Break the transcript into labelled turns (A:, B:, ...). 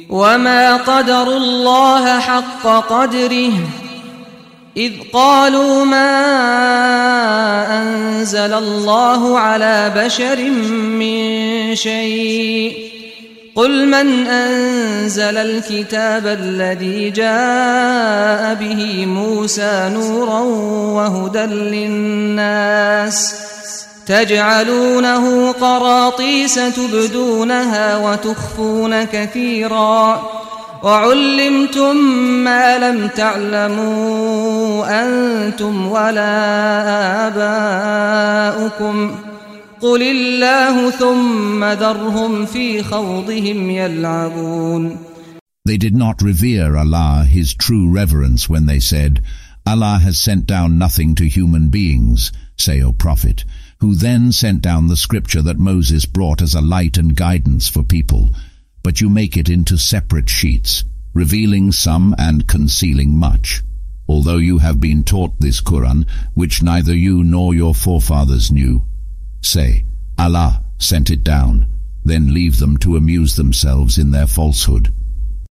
A: وما قدروا الله حق قدره إذ قالوا ما أنزل الله على بشر من شيء قل من أنزل الكتاب الذي جاء به موسى نورا وهدى للناس تجعلونه قراطيس تبدونها وتخفون كثيرا وعلمتم ما لم تعلموا أنتم ولا آباؤكم قل الله ثم ذرهم في خوضهم يلعبون.
B: They did not revere Allah His true reverence when they said, Allah has sent down nothing to human beings, say, O Prophet, who then sent down the scripture that Moses brought as a light and guidance for people, but you make it into separate sheets, revealing some and concealing much. Although you have been taught this Quran, which neither you nor your forefathers knew, say, Allah sent it down, then leave them to amuse themselves in their falsehood.